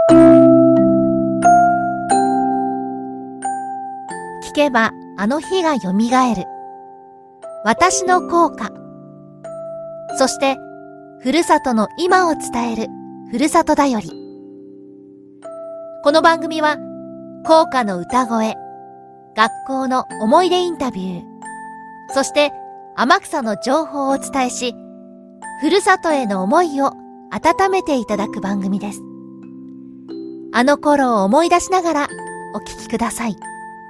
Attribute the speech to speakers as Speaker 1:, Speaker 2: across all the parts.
Speaker 1: 聞けばあの日がよみがえる。私の校歌。そして、ふるさとの今を伝えるふるさとだより。この番組は、校歌の歌声、学校の思い出インタビュー、そして天草の情報をお伝えし、ふるさとへの思いを温めていただく番組です。あの頃を思い出しながらお聞きください。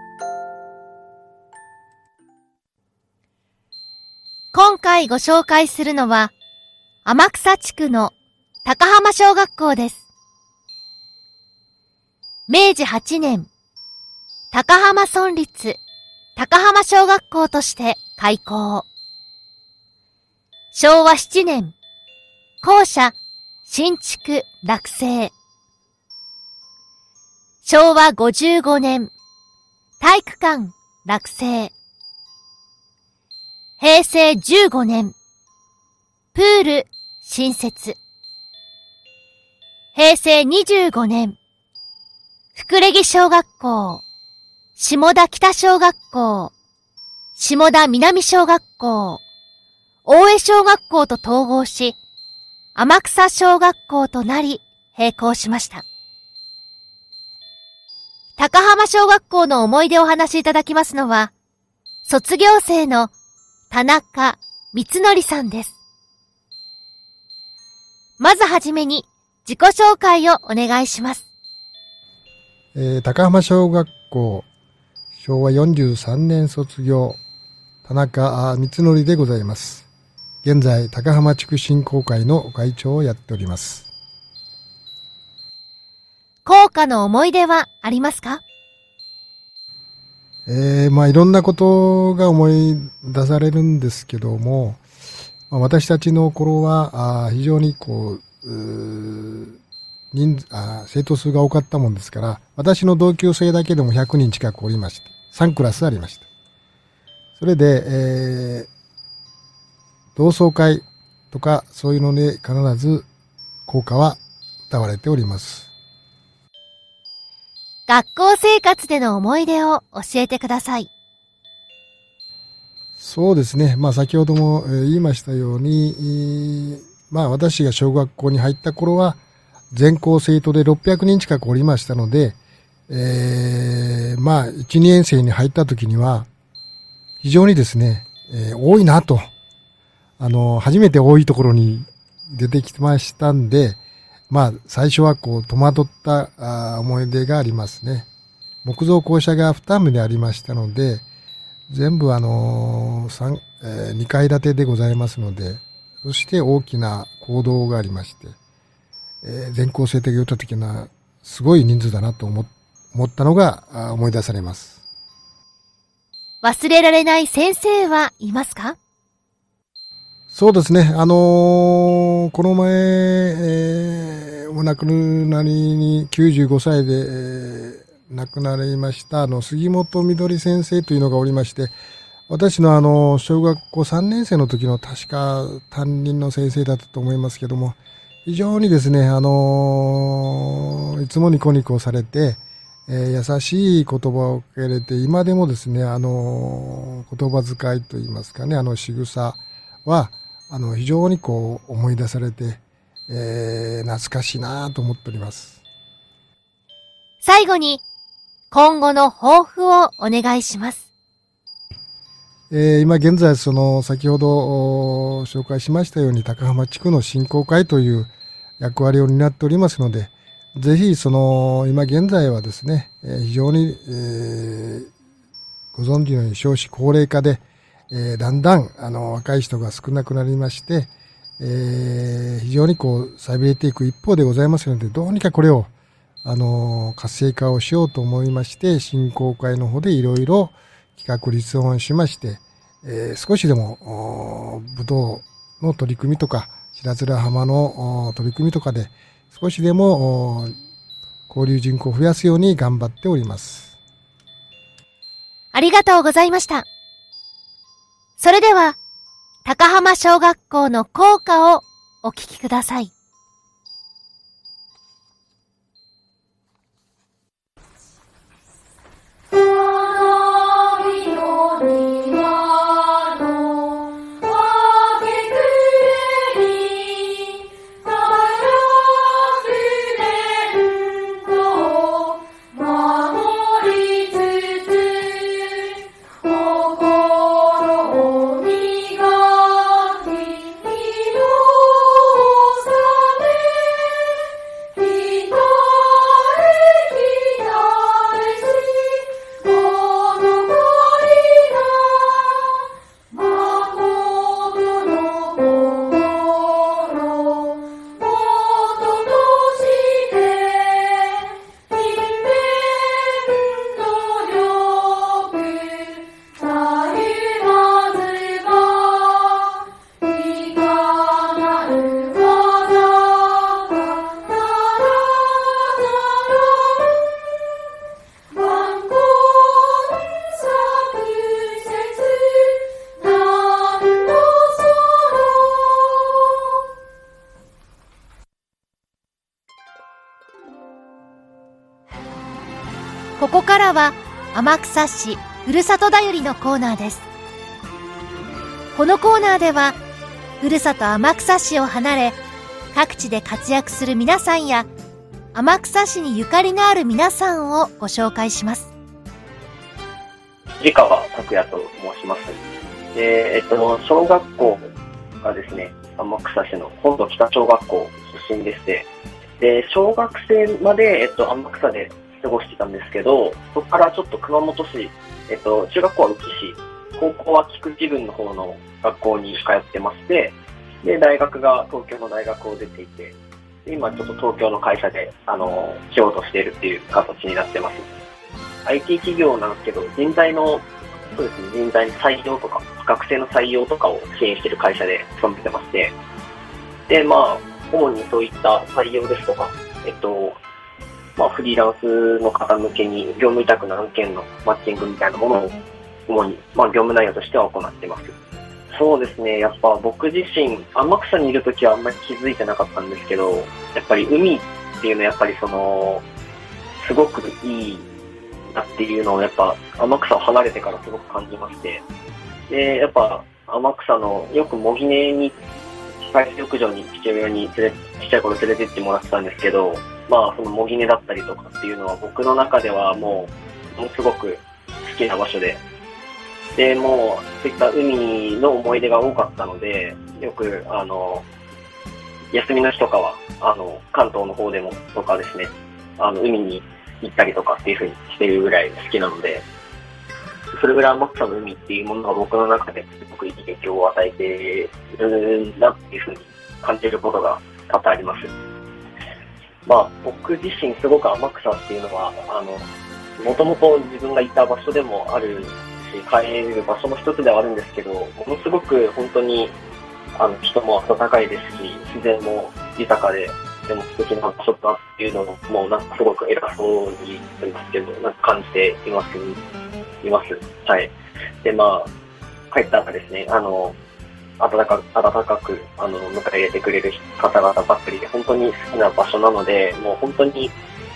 Speaker 1: 今回ご紹介するのは、天草地区の高浜小学校です。明治8年、高浜村立高浜小学校として開校。昭和7年、校舎新築落成。昭和55年、体育館落成。平成15年、プール新設。平成25年、福礼木小学校、下田北小学校、下田南小学校、大江小学校と統合し、天草小学校となり閉校しました。高浜小学校の思い出をお話しいただきますのは、卒業生の田中光則さんです。まずはじめに自己紹介をお願いします。
Speaker 2: 高浜小学校、昭和43年卒業、田中光則でございます。現在、高浜地区振興会の会長をやっております。
Speaker 1: 校歌の思い出はありますか？
Speaker 2: いろんなことが思い出されるんですけども、私たちの頃は非常に生徒数が多かったもんですから、私の同級生だけでも100人近くおりまして、3クラスありました。それで、同窓会とかそういうので必ず校歌は歌われております。
Speaker 1: 学校生活での思い出を教えてください。
Speaker 2: そうですね。先ほども言いましたように、私が小学校に入った頃は全校生徒で600人近くおりましたので、1、2年生に入った時には非常にですね、多いなと、初めて多いところに出てきましたんで、最初は戸惑った思い出がありますね。木造校舎が2棟ありましたので、全部2階建てでございますので、そして大きな講堂がありまして、全校生徒が言った時にはすごい人数だなと思ったのが思い出されます。
Speaker 1: 忘れられない先生はいますか？
Speaker 2: そうですね。この前、お亡くなりに95歳で、亡くなりました杉本みどり先生というのがおりまして、私の小学校3年生の時の確か担任の先生だったと思いますけども、非常にですね、いつもニコニコされて、優しい言葉をかけれて、今でもですね、言葉遣いといいますかね、仕草は、非常に思い出されて、懐かしいなと思っております。
Speaker 1: 最後に、今後の抱負をお願いします。
Speaker 2: 今現在先ほど紹介しましたように高浜地区の振興会という役割を担っておりますので、ぜひ今現在はですね、非常に、ご存知のように少子高齢化で、だんだん若い人が少なくなりまして、非常に寂れていく一方でございますので、どうにかこれを活性化をしようと思いまして、振興会の方でいろいろ企画立案しまして、少しでもぶどうの取り組みとか白面浜の取り組みとかで少しでも交流人口を増やすように頑張っております。
Speaker 1: ありがとうございました。それでは高浜小学校の校歌をお聞きください。 ここからは天草市ふるさとだよりのコーナーです。このコーナーではふるさと天草市を離れ各地で活躍する皆さんや天草市にゆかりのある皆さんをご紹介します。
Speaker 3: 藤川拓也と申します。小学校がですね、天草市の本土北小学校出身でして、で小学生まで、天草で過ごしてたんですけど、そこからちょっと熊本市、中学校は宇城市、高校は菊池郡の方の学校に通ってまして、で大学が東京の大学を出ていて、で今ちょっと東京の会社で仕事しているっていう形になってます。IT 企業なんですけど、人材の採用とか学生の採用とかを支援している会社で勤めてまして、で主にそういった採用ですとか、フリーランスの方向けに業務委託の案件のマッチングみたいなものを主に、業務内容としては行っています。そうですね、やっぱ僕自身、天草にいるときはあんまり気づいてなかったんですけど、やっぱり海っていうのはやっぱりすごくいいなっていうのをやっぱ天草を離れてからすごく感じまして、で、やっぱ天草のよく模擬根に、海水浴場に父親にちっちゃい頃連れてってもらってたんですけど、その模擬根だったりとかっていうのは僕の中ではものすごく好きな場所で、で、もう、そういった海の思い出が多かったので、よく、休みの日とかは、関東の方でも、とかですね、海に行ったりとかっていう風にしてるぐらい好きなので、それぐらい天草の海っていうものが僕の中ですごくいい影響を与えているんだっていう風に感じることが多々あります。僕自身すごく天草っていうのは、もともと自分がいた場所でもあるし、帰れる場所の一つではあるんですけど、ものすごく本当に人も温かいですし、自然も豊かで、でも素敵な場所だっていうのを、もうなんかすごく偉そうに言ってますけど、なんか感じています。はい。で、帰ったらですね、温かく迎え入れてくれる方々ばっかりで、本当に好きな場所なので、もう本当に、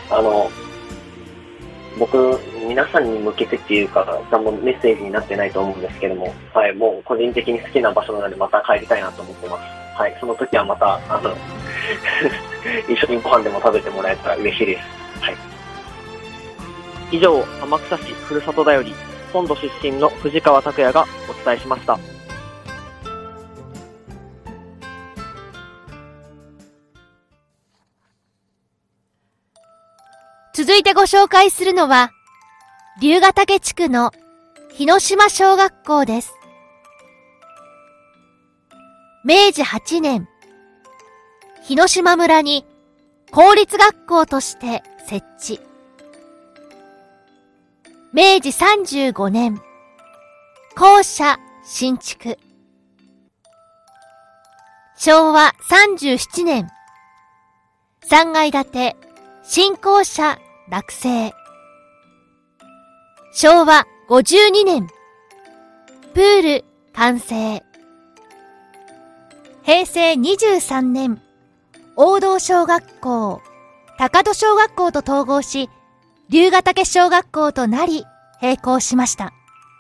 Speaker 3: 僕、皆さんに向けてっていうか、メッセージになってないと思うんですけども、はい、もう個人的に好きな場所なので、また帰りたいなと思ってます。はい、その時はまた、一緒にご飯でも食べてもらえたら嬉しいです。はい。以上、天草市ふるさとだより、本土出身の藤川拓也がお伝えしました。
Speaker 1: 続いてご紹介するのは、龍ヶ岳地区の日之島小学校です。明治8年、日之島村に公立学校として設置。明治35年、校舎新築。昭和37年、3階建て新校舎落成。昭和52年、プール完成。平成23年、王道小学校、高戸小学校と統合し、龍ヶ岳小学校となり閉校しました。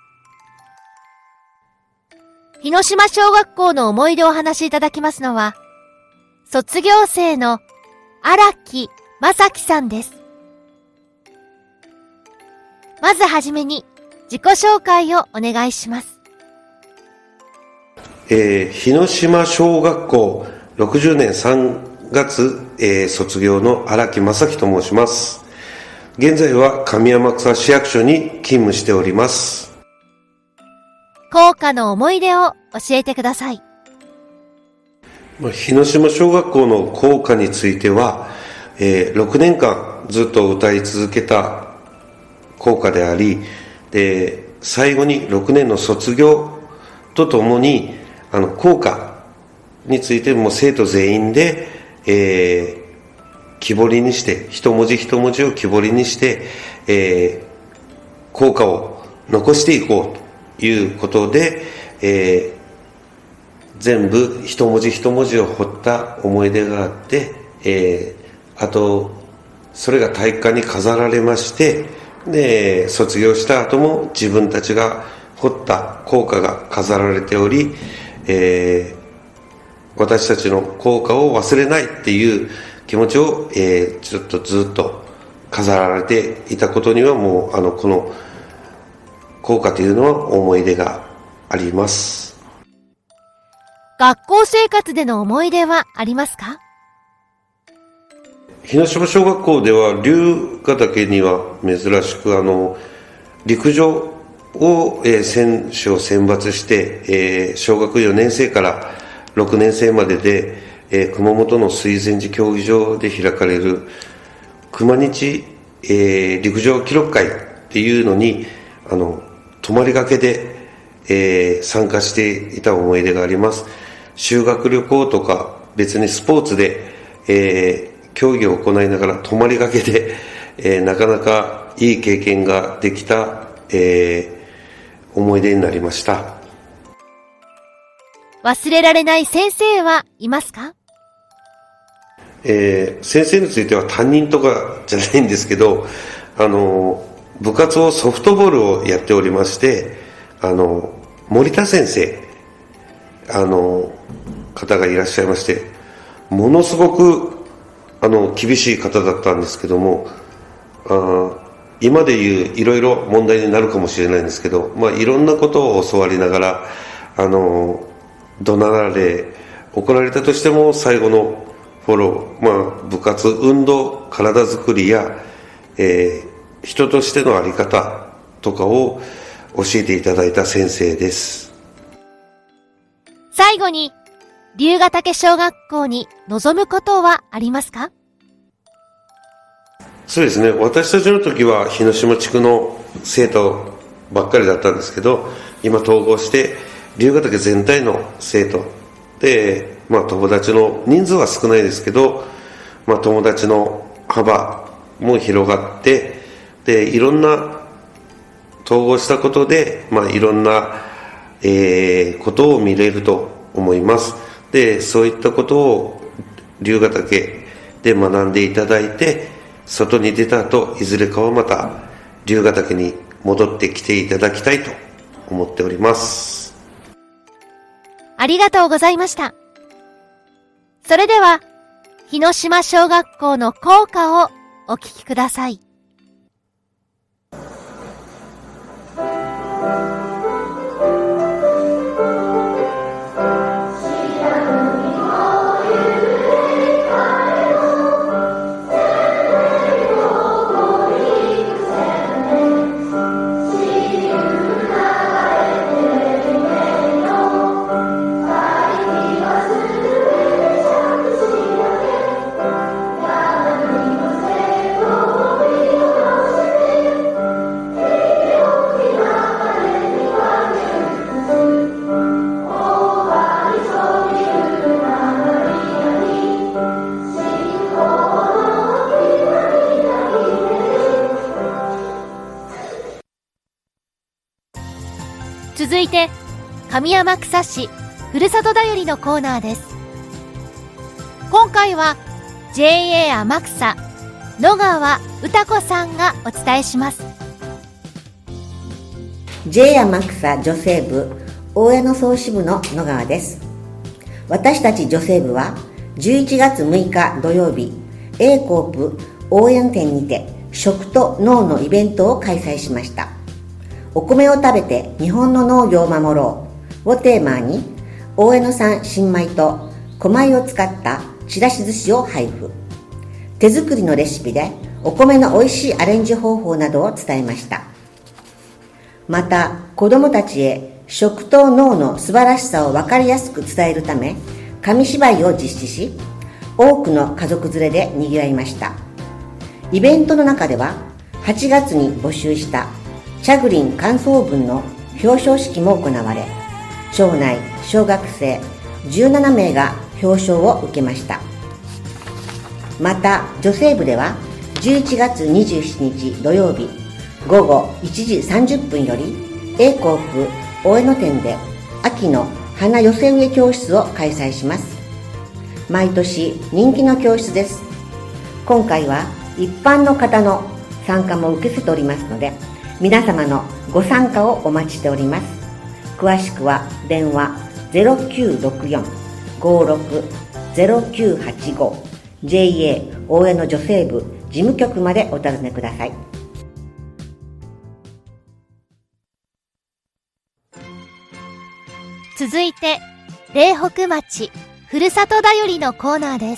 Speaker 1: 日之島小学校の思い出をお話しいただきますのは、卒業生の荒木正樹さんです。まずはじめに自己紹介をお願いします。
Speaker 4: 日之島小学校60年3月、卒業の荒木正樹と申します。現在は上天草市役所に勤務しております。
Speaker 1: 校歌の思い出を教えてください。
Speaker 4: 日之島小学校の校歌については、6年間ずっと歌い続けた校歌であり、で最後に6年の卒業とともに校歌についても生徒全員で、木彫りにして一文字一文字を木彫りにして、校歌を残していこうということで、全部一文字一文字を彫った思い出があって、あとそれが体育館に飾られまして、 で、卒業した後も自分たちが彫った校歌が飾られており、私たちの校歌を忘れないっていう気持ちを、ちょっとずっと飾られていたことにはもうこの校歌というのは思い出があります。
Speaker 1: 学校生活での思い出はありますか？
Speaker 4: 日野島小学校では龍ヶ岳には珍しく陸上を、選手を選抜して、小学4年生から6年生までで、熊本の水前寺競技場で開かれる熊日、陸上記録会っていうのに泊まりがけで、参加していた思い出があります。修学旅行とか別にスポーツで、競技を行いながら泊まりがけで、なかなかいい経験ができた、思い出になりました。
Speaker 1: 忘れられない先生はいますか？
Speaker 4: 先生については担任とかじゃないんですけど、部活をソフトボールをやっておりまして、森田先生方がいらっしゃいまして、ものすごく厳しい方だったんですけども、今でいういろいろ問題になるかもしれないんですけど、いろんなことを教わりながら怒鳴られ怒られたとしても最後のフォロー、部活運動体づくりや、人としての在り方とかを教えていただいた先生です。
Speaker 1: 最後に龍ヶ岳小学校に望むことはありますか？
Speaker 4: そうですね、私たちの時は日野島地区の生徒ばっかりだったんですけど、今統合して龍ヶ岳全体の生徒で、友達の人数は少ないですけど、友達の幅も広がって、でいろんな統合したことで、いろんな、ことを見れると思います。でそういったことを龍ヶ岳で学んでいただいて、外に出た後いずれかはまた龍ヶ岳に戻ってきていただきたいと思っております。
Speaker 1: ありがとうございました。それでは日野島小学校の校歌をお聞きください。続いて上天草市ふるさとだよりのコーナーです。今回は JA 天草野川歌子さんがお伝えします。
Speaker 5: JA 天草女性部大江野総支部の野川です。私たち女性部は11月6日土曜日 A コープ大江野店にて食と農のイベントを開催しました。お米を食べて日本の農業を守ろうをテーマに、大江野産新米と小米を使ったちらし寿司を配布。手作りのレシピでお米の美味しいアレンジ方法などを伝えました。また子どもたちへ食と農の素晴らしさを分かりやすく伝えるため紙芝居を実施し、多くの家族連れでにぎわいました。イベントの中では8月に募集したチャグリン感想文の表彰式も行われ、町内小学生17名が表彰を受けました。また女性部では11月27日土曜日午後1時30分より A コープ大江野店で秋の花寄せ植え教室を開催します。毎年人気の教室です。今回は一般の方の参加も受け付けておりますので、皆様のご参加をお待ちしております。詳しくは電話 0964-560985 JA 大江の女性部事務局までお尋ねください。
Speaker 1: 続いて、苓北町ふるさとだよりのコーナーです。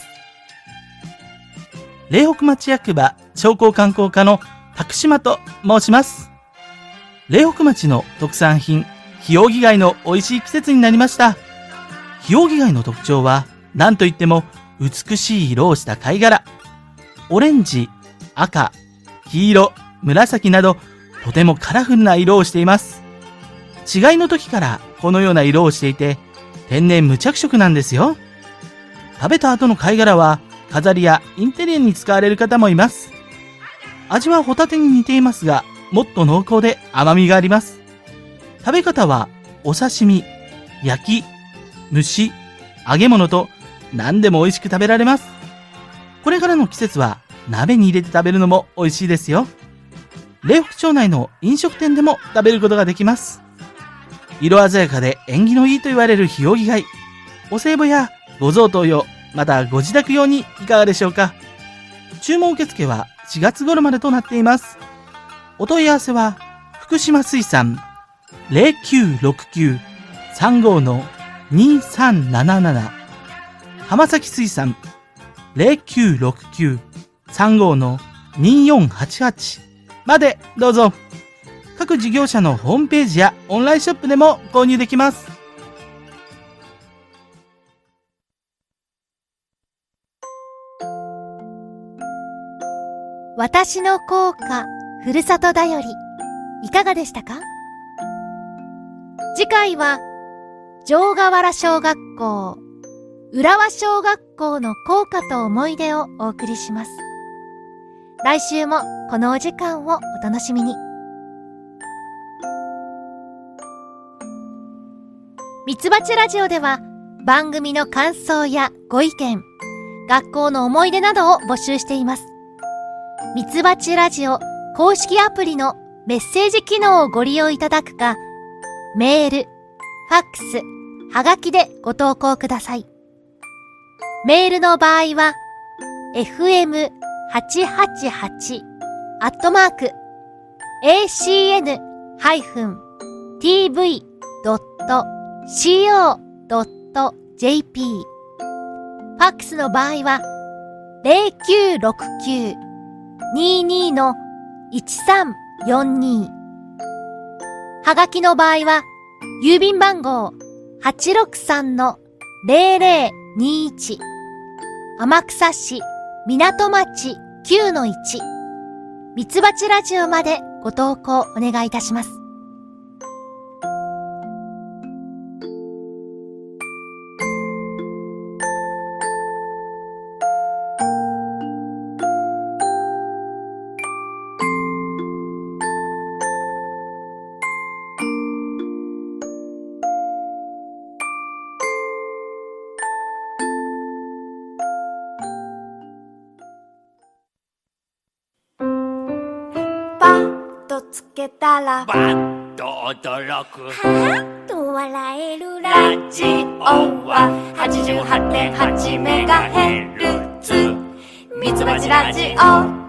Speaker 6: 苓北町役場商工観光課の宅島と申します。苓北町の特産品、ヒオウギ貝の美味しい季節になりました。ヒオウギ貝の特徴は、何といっても美しい色をした貝殻。オレンジ、赤、黄色、紫など、とてもカラフルな色をしています。違いの時からこのような色をしていて、天然無着色なんですよ。食べた後の貝殻は、飾りやインテリアに使われる方もいます。味はホタテに似ていますが、もっと濃厚で甘みがあります。食べ方は、お刺身、焼き、蒸し、揚げ物と何でも美味しく食べられます。これからの季節は鍋に入れて食べるのも美味しいですよ。苓北町内の飲食店でも食べることができます。色鮮やかで縁起のいいと言われるヒオウギ貝。お歳暮やご贈答用、またご自宅用にいかがでしょうか。注文受付は4月頃までとなっています。お問い合わせは、福島水産 0969-35-2377 浜崎水産 0969-35-2488 までどうぞ。各事業者のホームページやオンラインショップでも購入できます。
Speaker 1: 私の校歌ふるさとだより、いかがでしたか？次回は城河原小学校、浦和小学校の校歌と思い出をお送りします。来週もこのお時間をお楽しみに。ミツバチラジオでは番組の感想やご意見、学校の思い出などを募集しています。ミツバチラジオ公式アプリのメッセージ機能をご利用いただくか、メール、ファックス、はがきでご投稿ください。メールの場合は fm-acn-tv.co.jp。 ファックスの場合は 0969-22-1342。はがきの場合は郵便番号 863-0021 天草市港町 9-1 ミツバチラジオまでご投稿お願いいたします。
Speaker 7: つけたら
Speaker 8: バッと驚く
Speaker 7: はぁと笑える
Speaker 8: ラジオは 88.8 メガヘルツミツバチラジオ